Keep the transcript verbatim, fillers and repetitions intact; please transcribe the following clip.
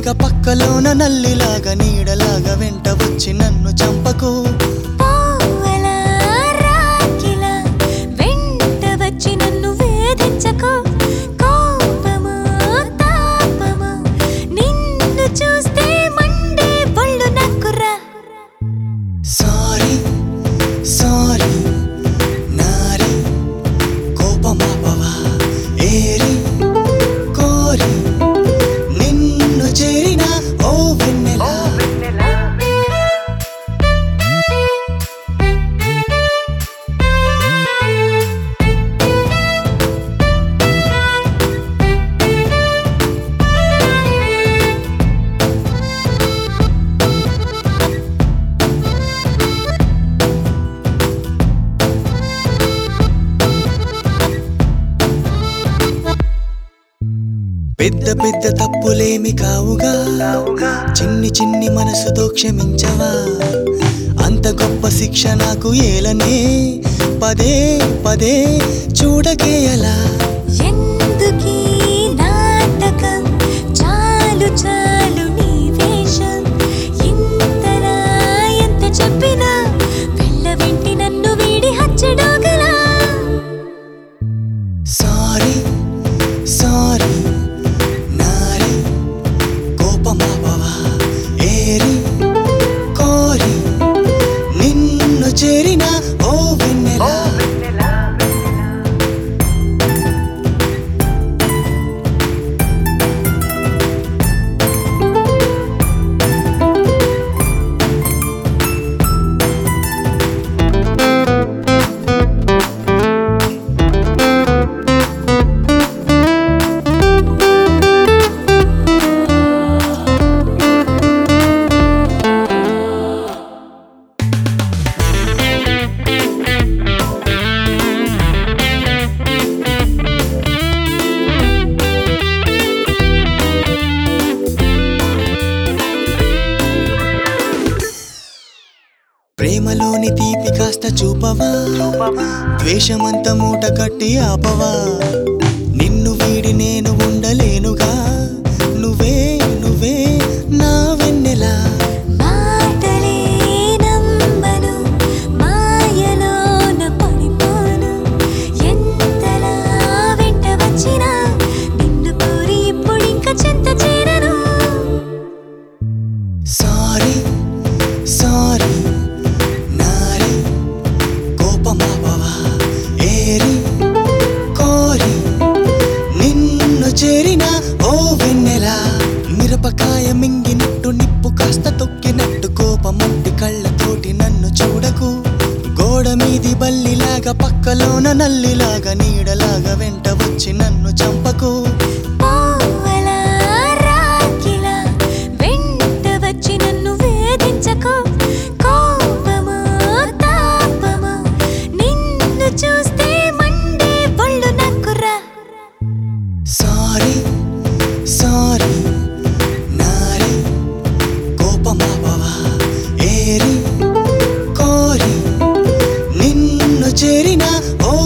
బల్లిలాగా పక్కలోన నల్లిలాగా నీడలాగా వెంట వచ్చి నన్ను చంపకు పావలా రాకిలా వెంట వచ్చి నన్ను వేధించకు కోపము తాపము నిన్ను చూస్తే మండే ఒళ్ళు నక్కురా సారీ సారీ నారి కోపమాపవా ఏరి కోరి నిన్ను చేరిన ఓ వెన్నెలా పెద్ద పెద్ద తప్పులేమి కావుగా చిన్ని చిన్ని మనసుతో క్షమించవా అంత గొప్ప శిక్ష నాకు ఏలనే పదే పదే చూడకే అలా ఎందుకీ నాటకం చాలు చాలు నీ వేషం ఇంతలా ఎంత చెప్పినా వెళ్ళ వెంటి నన్ను వీడి హచ్చడోగలా సారీ సారీ నారి కోపమాపవా ఏరి కోరి నిన్ను చేరిన ఓ వెన్నెలా ప్రేమలోని తీపి కాస్త చూపవా ద్వేషమంత మూట కట్టి ఆపవా నిన్ను వీడి నేను ఉండలేనుగా నువ్వే నువ్వే నా వెన్నెలా మాటలే నమ్మను మాయలోన పడిపోను ఎంతలా వెంట వచ్చినా నిన్ను కోరి ఇప్పుడింక చెంత చేరను సారీ సారీ నారి కోపమాపవా ఏరి కోరి నిన్ను చేరిన ఓ వెన్నెలా మిరపకాయ మింగినట్టు నిప్పు కాస్త తొక్కినట్టు కోపమంటి కళ్ళతోటి నన్ను చూడకు గోడ మీది బల్లిలాగా పక్కలోన నల్లిలాగా నీడలాగా వెంట వచ్చి నన్ను చంపకు పావలా రాకిలా వెంట వచ్చి నన్ను వేధించకు కోపము తాపము నిన్ను చూస్తే మండే ఒళ్ళు నక్కురా సారీ సారీ నారి కోపమాపవా ఏరి కోరి నిన్ను చేరిన ఓ